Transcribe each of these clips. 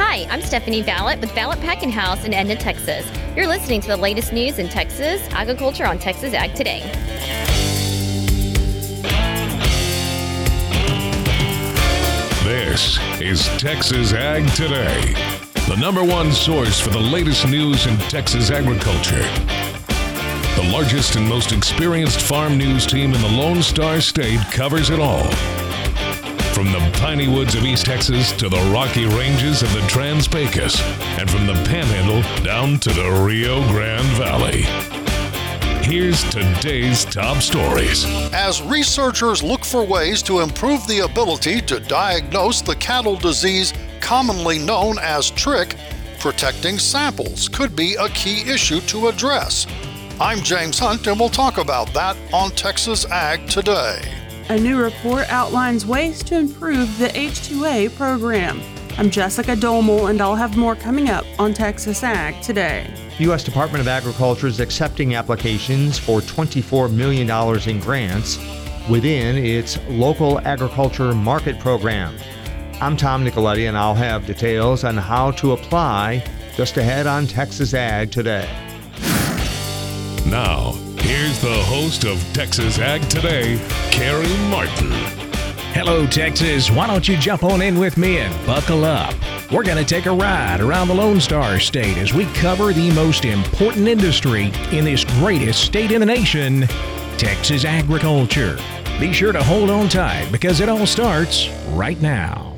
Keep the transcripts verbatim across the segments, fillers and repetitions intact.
Hi, I'm Stephanie Vallet with Vallet Packing House in Edna, Texas. You're listening to the latest news in Texas agriculture on Texas Ag Today. This is Texas Ag Today, the number one source for the latest news in Texas agriculture. The largest and most experienced farm news team in the Lone Star State covers it all. From the piney woods of East Texas to the rocky ranges of the Trans-Pecos, and from the Panhandle down to the Rio Grande Valley. Here's today's top stories. As researchers look for ways to improve the ability to diagnose the cattle disease commonly known as trick, protecting samples could be a key issue to address. I'm James Hunt, and we'll talk about that on Texas Ag Today. A new report outlines ways to improve the H two A program. I'm Jessica Domel, and I'll have more coming up on Texas Ag Today. The U S Department of Agriculture is accepting applications for twenty-four million dollars in grants within its local agriculture market program. I'm Tom Nicoletti, and I'll have details on how to apply just ahead on Texas Ag Today. Now, here's the host of Texas Ag Today, Carrie Martin. Hello, Texas. Why don't you jump on in with me and buckle up? We're going to take a ride around the Lone Star State as we cover the most important industry in this greatest state in the nation, Texas agriculture. Be sure to hold on tight because it all starts right now.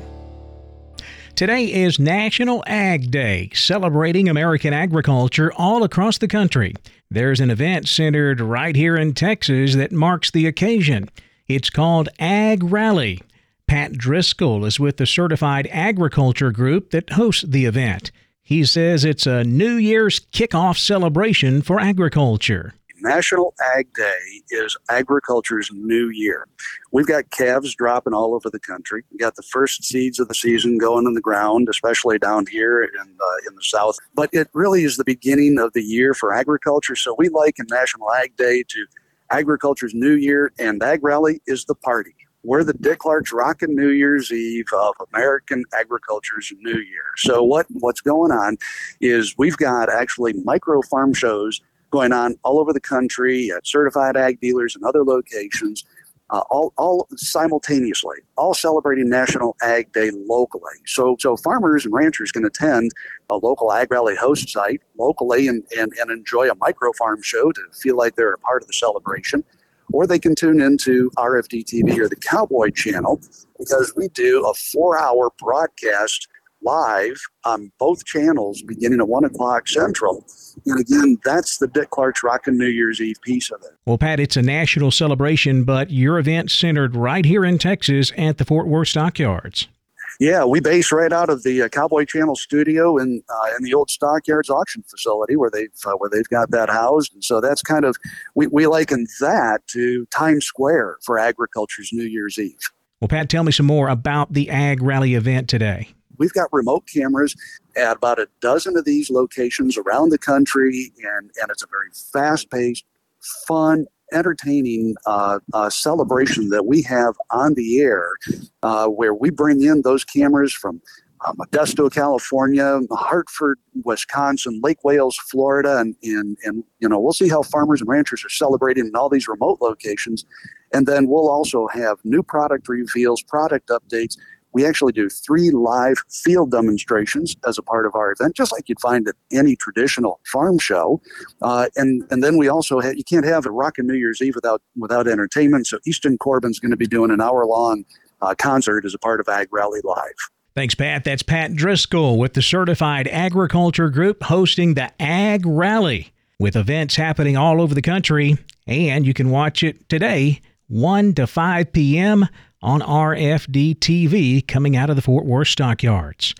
Today is National Ag Day, celebrating American agriculture all across the country. There's an event centered right here in Texas that marks the occasion. It's called Ag Rally. Pat Driscoll is with the Certified Agriculture Group that hosts the event. He says it's a New Year's kickoff celebration for agriculture. National Ag Day is agriculture's new year. We've got calves dropping all over the country. We've got the first seeds of the season going in the ground, especially down here in, uh, in the south. But it really is the beginning of the year for agriculture. So we liken National Ag Day to agriculture's new year, and Ag Rally is the party. We're the Dick Clark's Rockin' New Year's Eve of American agriculture's new year. So what, what's going on is we've got actually micro farm shows going on all over the country at certified ag dealers and other locations, uh, all, all simultaneously, all celebrating National Ag Day locally. So, so farmers and ranchers can attend a local Ag Rally host site locally and, and, and enjoy a micro farm show to feel like they're a part of the celebration. Or they can tune into R F D T V or the Cowboy Channel, because we do a four-hour broadcast live on both channels beginning at one o'clock Central. And again, that's the Dick Clark's Rockin' New Year's Eve piece of it. Well, Pat, it's a national celebration, but your event's centered right here in Texas at the Fort Worth Stockyards. Yeah, we base right out of the uh, Cowboy Channel studio in uh, in the old Stockyards auction facility where they've uh, where they've got that housed, and so that's kind of we we liken that to Times Square for agriculture's New Year's Eve. Well, Pat, tell me some more about the Ag Rally event today. We've got remote cameras at about a dozen of these locations around the country, and, and it's a very fast-paced, fun, entertaining uh, uh, celebration that we have on the air, uh, where we bring in those cameras from uh, Modesto, California, Hartford, Wisconsin, Lake Wales, Florida, and, and, and you know we'll see how farmers and ranchers are celebrating in all these remote locations, and then we'll also have new product reveals, product updates. We actually do three live field demonstrations as a part of our event, just like you'd find at any traditional farm show. Uh, and and then we also have, you can't have a Rockin' New Year's Eve without without entertainment. So Easton Corbin's going to be doing an hour-long uh, concert as a part of Ag Rally Live. Thanks, Pat. That's Pat Driscoll with the Certified Agriculture Group hosting the Ag Rally, with events happening all over the country. And you can watch it today, one to five p.m., on R F D T V coming out of the Fort Worth Stockyards.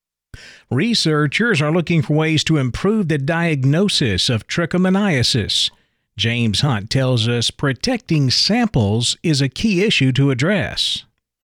Researchers are looking for ways to improve the diagnosis of trichomoniasis. James Hunt tells us protecting samples is a key issue to address.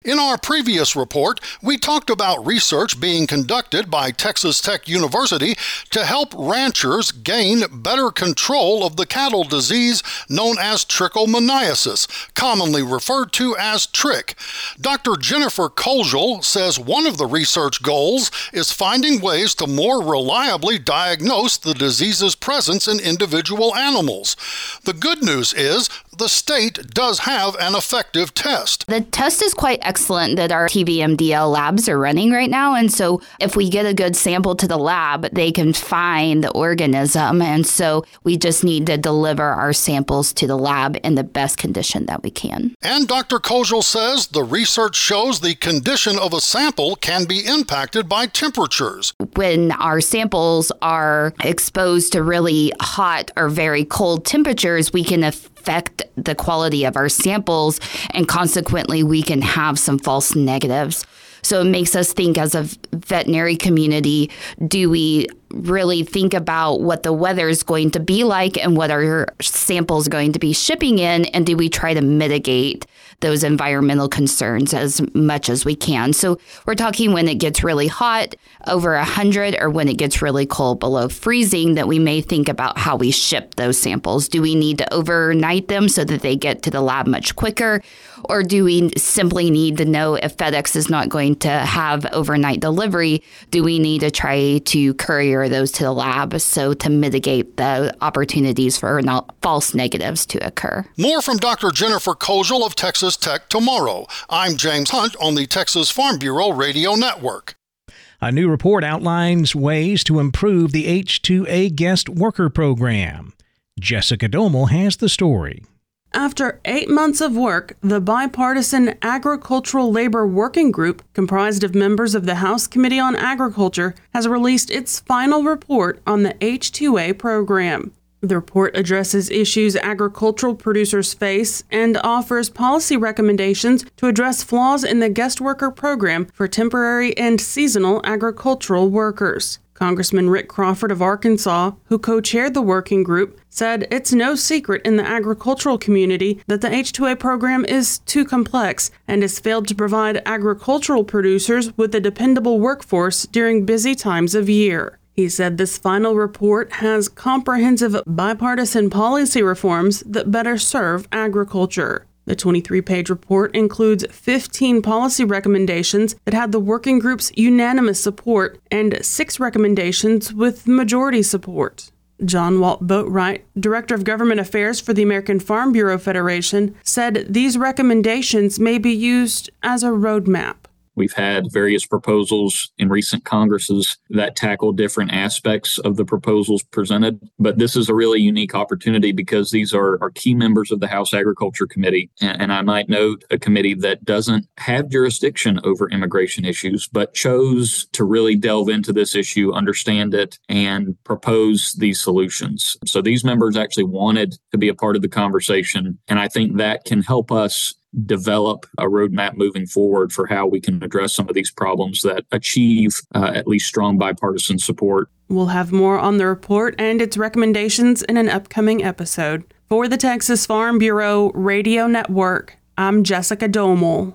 In our previous report, we talked about research being conducted by Texas Tech University to help ranchers gain better control of the cattle disease known as trichomoniasis, commonly referred to as trick. Doctor Jennifer Koljal says one of the research goals is finding ways to more reliably diagnose the disease's presence in individual animals. The good news is the state does have an effective test. The test is quite excellent that our T V M D L labs are running right now. And so if we get a good sample to the lab, they can find the organism. And so we just need to deliver our samples to the lab in the best condition that we can. And Doctor Koljal says the research shows the condition of a sample can be impacted by temperatures. When our samples are exposed to really hot or very cold temperatures, we can affect the quality of our samples, and consequently, we can have some false negatives. So it makes us think as a veterinary community, do we really think about what the weather is going to be like and what our samples are going to be shipping in, and do we try to mitigate those environmental concerns as much as we can? So we're talking when it gets really hot, over one hundred, or when it gets really cold, below freezing, that we may think about how we ship those samples. Do we need to overnight them so that they get to the lab much quicker? Or do we simply need to know if FedEx is not going to have overnight delivery? Do we need to try to courier those to the lab so to mitigate the opportunities for not false negatives to occur? More from Doctor Jennifer Koljal of Texas Tech tomorrow. I'm James Hunt on the Texas Farm Bureau Radio Network. A new report outlines ways to improve the H two A guest worker program. Jessica Domel has the story. After eight months of work, the Bipartisan Agricultural Labor Working Group, comprised of members of the House Committee on Agriculture, has released its final report on the H two A program. The report addresses issues agricultural producers face and offers policy recommendations to address flaws in the guest worker program for temporary and seasonal agricultural workers. Congressman Rick Crawford of Arkansas, who co-chaired the working group, said it's no secret in the agricultural community that the H two A program is too complex and has failed to provide agricultural producers with a dependable workforce during busy times of year. He said this final report has comprehensive bipartisan policy reforms that better serve agriculture. The twenty-three page report includes fifteen policy recommendations that had the working group's unanimous support and six recommendations with majority support. John Walt Boatwright, Director of Government Affairs for the American Farm Bureau Federation, said these recommendations may be used as a roadmap. We've had various proposals in recent Congresses that tackle different aspects of the proposals presented, but this is a really unique opportunity because these are, are key members of the House Agriculture Committee. And, and I might note a committee that doesn't have jurisdiction over immigration issues, but chose to really delve into this issue, understand it, and propose these solutions. So these members actually wanted to be a part of the conversation, and I think that can help us develop a roadmap moving forward for how we can address some of these problems that achieve uh, at least strong bipartisan support. We'll have more on the report and its recommendations in an upcoming episode. For the Texas Farm Bureau Radio Network, I'm Jessica Domel.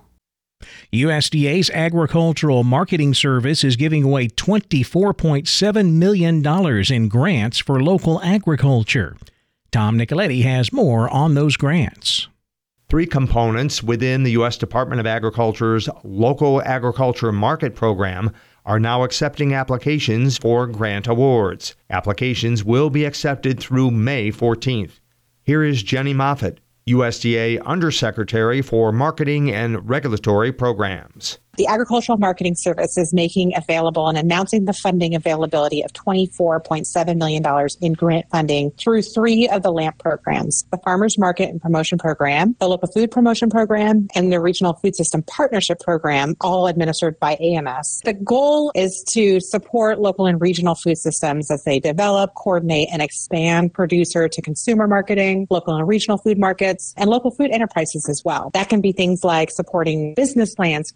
U S D A's Agricultural Marketing Service is giving away twenty-four point seven million dollars in grants for local agriculture. Tom Nicoletti has more on those grants. Three components within the U S Department of Agriculture's Local Agriculture Market Program are now accepting applications for grant awards. Applications will be accepted through May fourteenth. Here is Jenny Moffitt, U S D A Undersecretary for Marketing and Regulatory Programs. The Agricultural Marketing Service is making available and announcing the funding availability of twenty-four point seven million dollars in grant funding through three of the LAMP programs, the Farmers Market and Promotion Program, the Local Food Promotion Program, and the Regional Food System Partnership Program, all administered by A M S. The goal is to support local and regional food systems as they develop, coordinate, and expand producer to consumer marketing, local and regional food markets, and local food enterprises as well. That can be things like supporting business plans, feasibility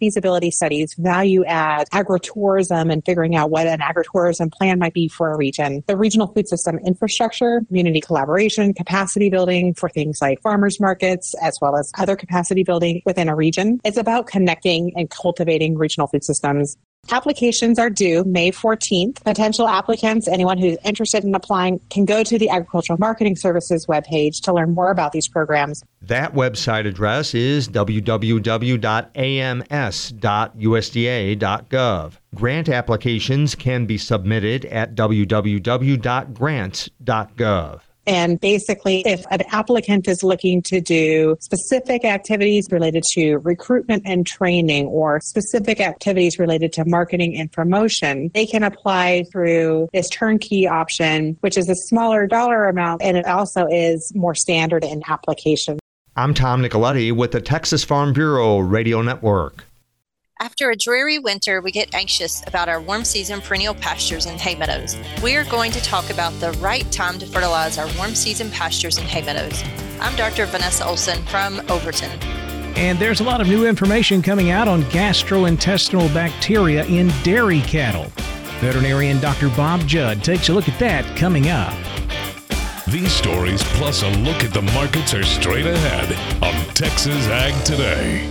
case studies, value add, agritourism, and figuring out what an agritourism plan might be for a region. The regional food system infrastructure, community collaboration, capacity building for things like farmers markets, as well as other capacity building within a region. It's about connecting and cultivating regional food systems. Applications are due May fourteenth. Potential applicants, anyone who's interested in applying, can go to the Agricultural Marketing Services webpage to learn more about these programs. That website address is w w w dot a m s dot u s d a dot gov. Grant applications can be submitted at w w w dot grants dot gov. And basically, if an applicant is looking to do specific activities related to recruitment and training or specific activities related to marketing and promotion, they can apply through this turnkey option, which is a smaller dollar amount, and it also is more standard in application. I'm Tom Nicoletti with the Texas Farm Bureau Radio Network. After a dreary winter, we get anxious about our warm season perennial pastures and hay meadows. We are going to talk about the right time to fertilize our warm season pastures and hay meadows. I'm Doctor Vanessa Olson from Overton. And there's a lot of new information coming out on gastrointestinal bacteria in dairy cattle. Veterinarian Doctor Bob Judd takes a look at that coming up. These stories plus a look at the markets are straight ahead on Texas Ag Today.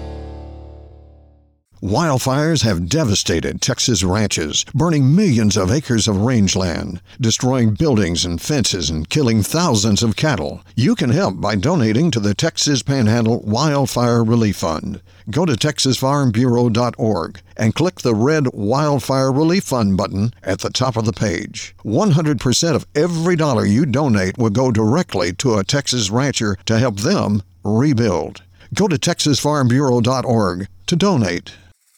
Wildfires have devastated Texas ranches, burning millions of acres of rangeland, destroying buildings and fences and killing thousands of cattle. You can help by donating to the Texas Panhandle Wildfire Relief Fund. Go to texas farm bureau dot org and click the red Wildfire Relief Fund button at the top of the page. one hundred percent of every dollar you donate will go directly to a Texas rancher to help them rebuild. Go to texas farm bureau dot org to donate.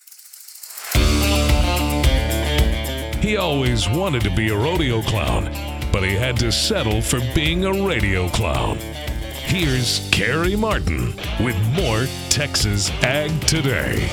He always wanted to be a rodeo clown, but he had to settle for being a radio clown. Here's Carrie Martin with more Texas Ag Today.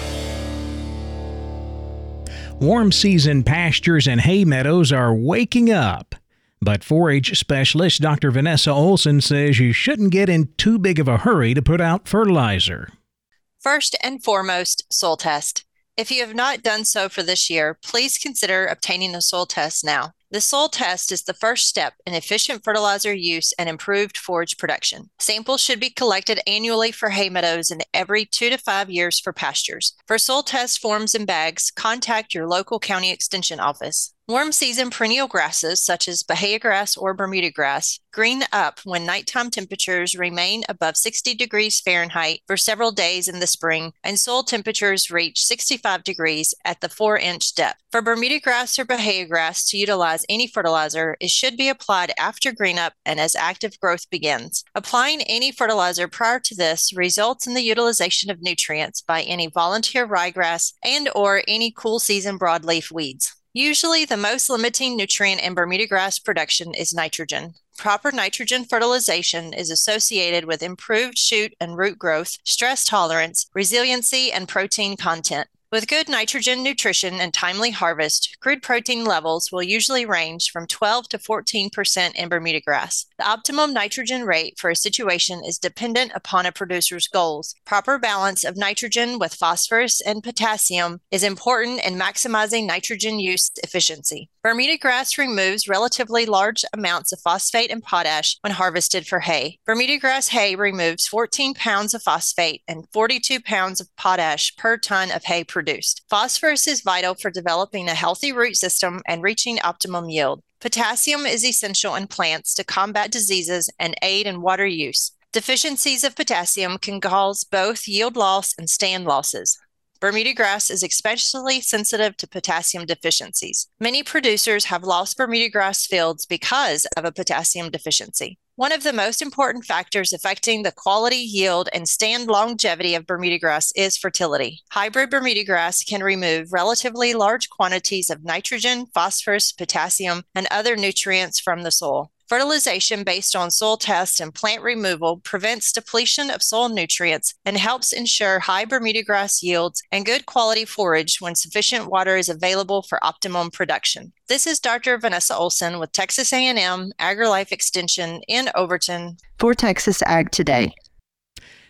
Warm season pastures and hay meadows are waking up. But four H specialist Doctor Vanessa Olson says you shouldn't get in too big of a hurry to put out fertilizer. First and foremost, soil test. If you have not done so for this year, please consider obtaining a soil test now. The soil test is the first step in efficient fertilizer use and improved forage production. Samples should be collected annually for hay meadows and every two to five years for pastures. For soil test forms and bags, contact your local county extension office. Warm season perennial grasses such as Bahia grass or Bermuda grass green up when nighttime temperatures remain above sixty degrees Fahrenheit for several days in the spring and soil temperatures reach sixty-five degrees at the four inch depth. For Bermuda grass or Bahia grass to utilize any fertilizer, it should be applied after green up and as active growth begins. Applying any fertilizer prior to this results in the utilization of nutrients by any volunteer ryegrass and or any cool season broadleaf weeds. Usually, the most limiting nutrient in Bermuda grass production is nitrogen. Proper nitrogen fertilization is associated with improved shoot and root growth, stress tolerance, resiliency, and protein content. With good nitrogen nutrition and timely harvest, crude protein levels will usually range from twelve to fourteen percent in Bermuda grass. The optimum nitrogen rate for a situation is dependent upon a producer's goals. Proper balance of nitrogen with phosphorus and potassium is important in maximizing nitrogen use efficiency. Bermuda grass removes relatively large amounts of phosphate and potash when harvested for hay. Bermuda grass hay removes fourteen pounds of phosphate and forty-two pounds of potash per ton of hay produced. Phosphorus is vital for developing a healthy root system and reaching optimum yield. Potassium is essential in plants to combat diseases and aid in water use. Deficiencies of potassium can cause both yield loss and stand losses. Bermuda grass is especially sensitive to potassium deficiencies. Many producers have lost Bermuda grass fields because of a potassium deficiency. One of the most important factors affecting the quality, yield, and stand longevity of Bermuda grass is fertility. Hybrid Bermuda grass can remove relatively large quantities of nitrogen, phosphorus, potassium, and other nutrients from the soil. Fertilization based on soil tests and plant removal prevents depletion of soil nutrients and helps ensure high Bermuda grass yields and good quality forage when sufficient water is available for optimum production. This is Doctor Vanessa Olson with Texas A and M AgriLife Extension in Overton. For Texas Ag Today.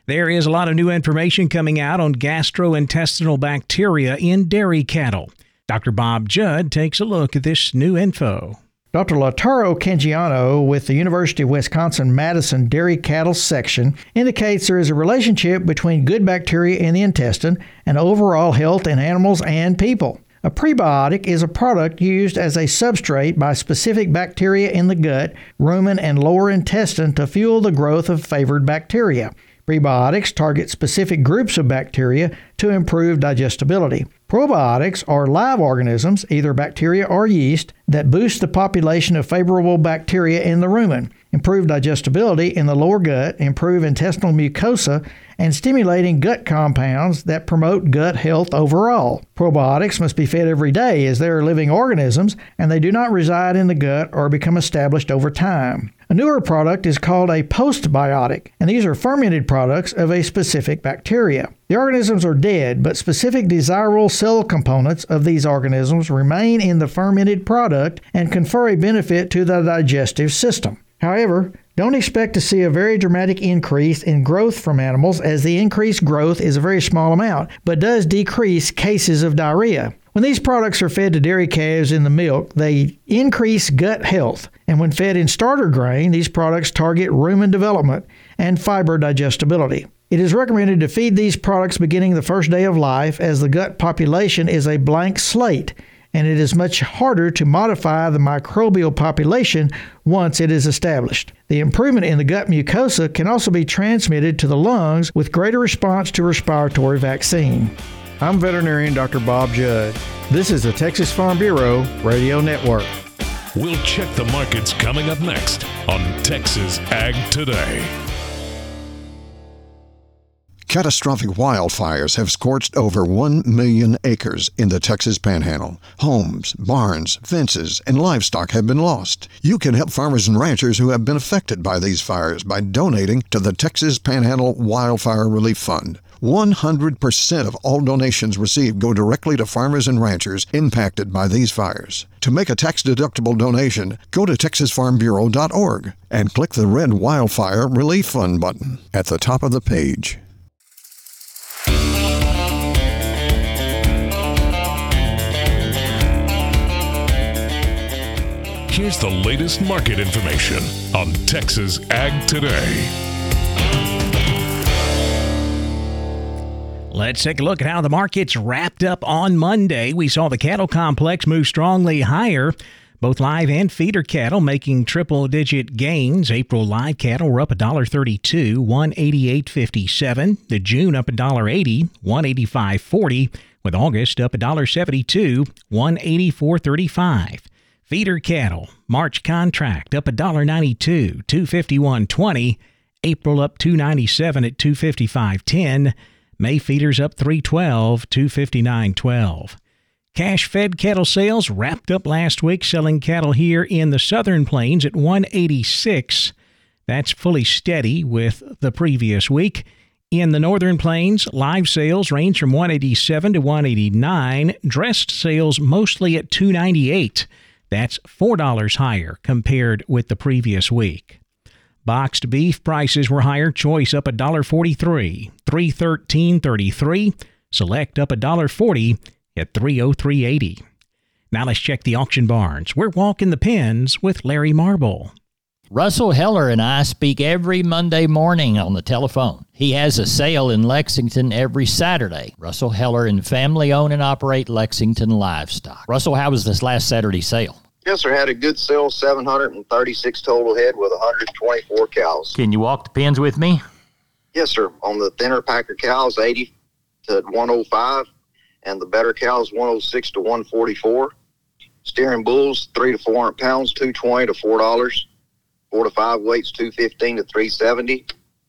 There is a lot of new information coming out on gastrointestinal bacteria in dairy cattle. Doctor Bob Judd takes a look at this new info. Doctor Lautaro Cangiano with the University of Wisconsin-Madison Dairy Cattle Section indicates there is a relationship between good bacteria in the intestine and overall health in animals and people. A prebiotic is a product used as a substrate by specific bacteria in the gut, rumen, and lower intestine to fuel the growth of favored bacteria. Prebiotics target specific groups of bacteria to improve digestibility. Probiotics are live organisms, either bacteria or yeast, that boost the population of favorable bacteria in the rumen, improve digestibility in the lower gut, improve intestinal mucosa, and stimulating gut compounds that promote gut health overall. Probiotics must be fed every day as they are living organisms and they do not reside in the gut or become established over time. A newer product is called a postbiotic, and these are fermented products of a specific bacteria. The organisms are dead, but specific desirable cell components of these organisms remain in the fermented product and confer a benefit to the digestive system. However, don't expect to see a very dramatic increase in growth from animals, as the increased growth is a very small amount, but does decrease cases of diarrhea. When these products are fed to dairy calves in the milk, they increase gut health. And when fed in starter grain, these products target rumen development and fiber digestibility. It is recommended to feed these products beginning the first day of life, as the gut population is a blank slate, and it is much harder to modify the microbial population once it is established. The improvement in the gut mucosa can also be transmitted to the lungs with greater response to respiratory vaccine. I'm veterinarian Doctor Bob Judd. This is the Texas Farm Bureau Radio Network. We'll check the markets coming up next on Texas Ag Today. Catastrophic wildfires have scorched over one million acres in the Texas Panhandle. Homes, barns, fences, and livestock have been lost. You can help farmers and ranchers who have been affected by these fires by donating to the Texas Panhandle Wildfire Relief Fund. one hundred percent of all donations received go directly to farmers and ranchers impacted by these fires. To make a tax-deductible donation, go to texas farm bureau dot org and click the red Wildfire Relief Fund button at the top of the page. Here's the latest market information on Texas Ag Today. Let's take a look at how the markets wrapped up on Monday. We saw the cattle complex move strongly higher. Both live and feeder cattle making triple-digit gains. April live cattle were up one dollar thirty-two, one eighty-eight fifty-seven. The June up one dollar eighty, one eighty-five forty. With August up one dollar seventy-two, one eighty-four thirty-five. Feeder cattle, March contract up one dollar ninety-two, two fifty-one twenty. April up two ninety-seven at two fifty-five ten. May feeders up three twelve, two fifty-nine twelve. Cash-fed cattle sales wrapped up last week, selling cattle here in the Southern Plains at one eighty-six. That's fully steady with the previous week. In the Northern Plains, live sales range from one eighty-seven to one eighty-nine. Dressed sales mostly at two ninety-eight. That's four dollars higher compared with the previous week. Boxed beef prices were higher. Choice up one dollar forty-three, three thirteen thirty-three. Select up one dollar forty at three oh three eighty. Now let's check the auction barns. We're walking the pens with Larry Marble. Russell Heller and I speak every Monday morning on the telephone. He has a sale in Lexington every Saturday. Russell Heller and family own and operate Lexington Livestock. Russell, how was this last Saturday sale? Yes, sir. Had a good sale, seven hundred thirty-six total head with one hundred twenty-four cows. Can you walk the pens with me? Yes, sir. On the thinner packer cows, eighty to one oh five, and the better cows, one oh six to one forty-four. Steering bulls, three to four hundred pounds, two twenty to four dollars. Four to five weights, two fifteen to three seventy.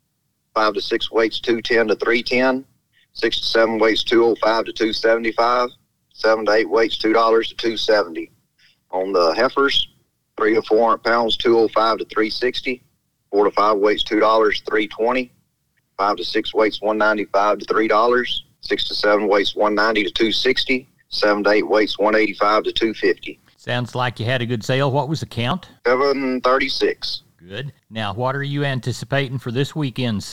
Five to six weights, two ten to three ten. Six to seven weights, two oh five to two seventy-five. Seven to eight weights, two dollars to two seventy. On the heifers, three to four hundred pounds, two oh five to three sixty. Four to five weights, two dollars, three twenty. Five to six weights, one ninety-five to three dollars. Six to seven weights, one ninety to two sixty. Seven to eight weights, one eighty-five to two fifty. Sounds like you had a good sale. What was the count? seven thirty-six. Good. Now, what are you anticipating for this weekend's sale?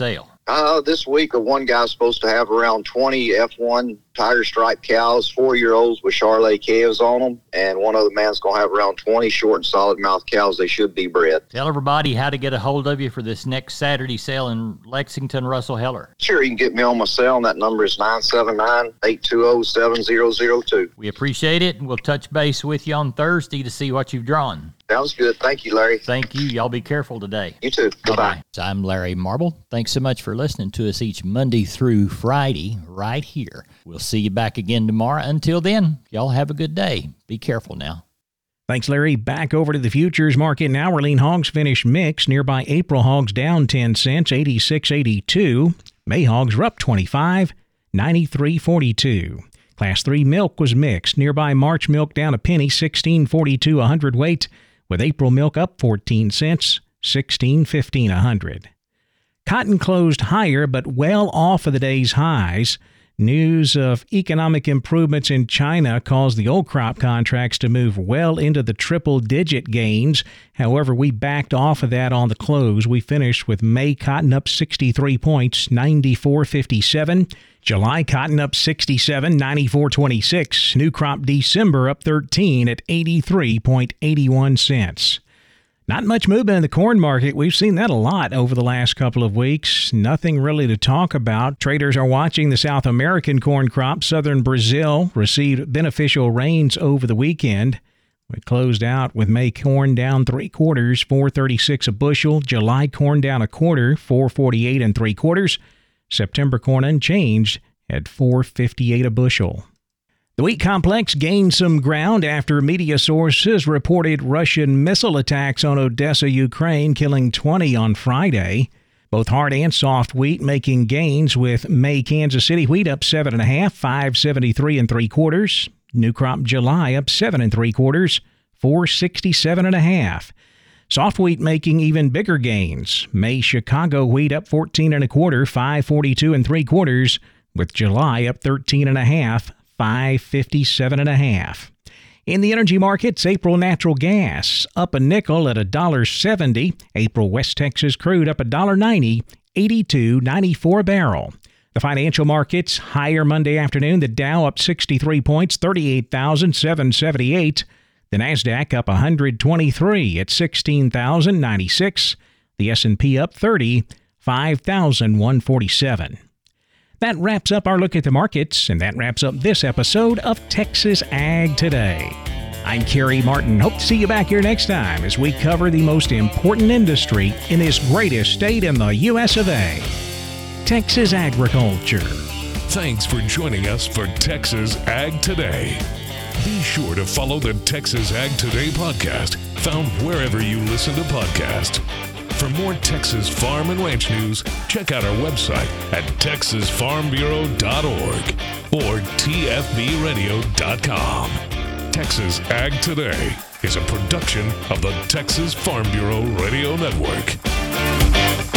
Uh, this week, uh, one guy's supposed to have around twenty F one tiger stripe cows, four-year-olds with Charolais calves on them, and one other man's going to have around twenty short and solid mouth cows. They should be bred. Tell everybody how to get a hold of you for this next Saturday sale in Lexington, Russell Heller. Sure, you can get me on my cell, and that number is nine seven nine, eight two zero, seven zero zero two. We appreciate it, and we'll touch base with you on Thursday to see what you've drawn. Sounds good. Thank you, Larry. Thank you. Y'all be careful today. You too. Goodbye. I'm Larry Marble. Thanks so much for listening to us each Monday through Friday right here. We'll see you back again tomorrow. Until then, y'all have a good day. Be careful now. Thanks, Larry. Back over to the futures market now. Orlean hogs finished mixed. Nearby April hogs down ten cents, eighty-six eighty-two. May hogs were up twenty-five, ninety-three forty-two. Class three milk was mixed. Nearby March milk down a penny, sixteen forty-two a hundredweight, with April milk up fourteen cents, sixteen fifteen a hundred. Cotton closed higher but well off of the day's highs. News of economic improvements in China caused the old crop contracts to move well into the triple-digit gains. However, we backed off of that on the close. We finished with May cotton up sixty-three points, ninety-four fifty-seven. July cotton up sixty-seven, ninety-four twenty-six. New crop December up thirteen at eighty-three eighty-one cents. Not much movement in the corn market. We've seen that a lot over the last couple of weeks. Nothing really to talk about. Traders are watching the South American corn crop. Southern Brazil received beneficial rains over the weekend. We closed out with May corn down three quarters, four thirty-six a bushel. July corn down a quarter, four forty-eight and three quarters. September corn unchanged at four fifty-eight a bushel. The wheat complex gained some ground after media sources reported Russian missile attacks on Odessa, Ukraine, killing twenty on Friday. Both hard and soft wheat making gains, with May Kansas City wheat up seven and a half, five seventy-three and three quarters. New crop July up seven and three quarters, four sixty-seven and a half. Soft wheat making even bigger gains. May Chicago wheat up fourteen and a quarter, five forty-two and three quarters, with July up thirteen and a half, five fifty-seven and a half. In the energy markets, April natural gas up a nickel at one dollar seventy. April West Texas crude up one dollar ninety, eighty-two ninety-four a barrel. The financial markets higher Monday afternoon. The Dow up sixty-three points, thirty-eight thousand seven hundred seventy-eight. The Nasdaq up one hundred twenty-three at sixteen thousand ninety-six. The S and P up thirty, five thousand one hundred forty-seven. That wraps up our look at the markets, and that wraps up this episode of Texas Ag Today. I'm Kerry Martin. Hope to see you back here next time as we cover the most important industry in this greatest state in the U S of A, Texas agriculture. Thanks for joining us for Texas Ag Today. Be sure to follow the Texas Ag Today podcast, found wherever you listen to podcasts. For more Texas farm and ranch news, check out our website at texas farm bureau dot org or t f b radio dot com. Texas Ag Today is a production of the Texas Farm Bureau Radio Network.